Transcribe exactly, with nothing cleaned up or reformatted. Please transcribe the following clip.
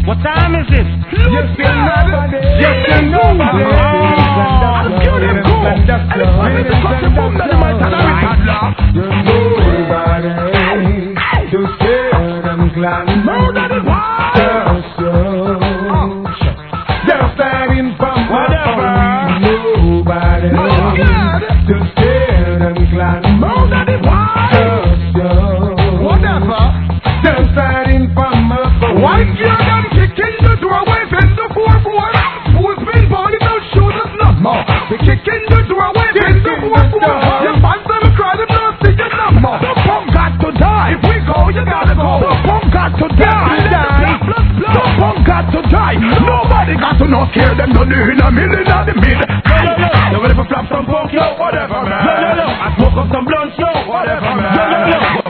What time is it? Yes, you nobody. Yes, you nobody. I'm killing cool. And it's funny because the boom that might have you're nobody to scare them glad. Murder the wild. They're fighting from whatever. Nobody to scare them glad. Murder the wild. Whatever. They're fighting from whatever. Why can't them kicking the doorway in the four four? Who's been born without shooters no more? They kicking the doorway in the four four. Your fans never cry them no see you no more. The punk got to die. If we go, you gotta go. The punk got to die. The punk got to die. Nobody got to not scare them. No new in a million of the mid. No, no, no. You ready for flap some punk, yo? Whatever, man. No, no, no. I smoke up some blunts, yo? Whatever, man.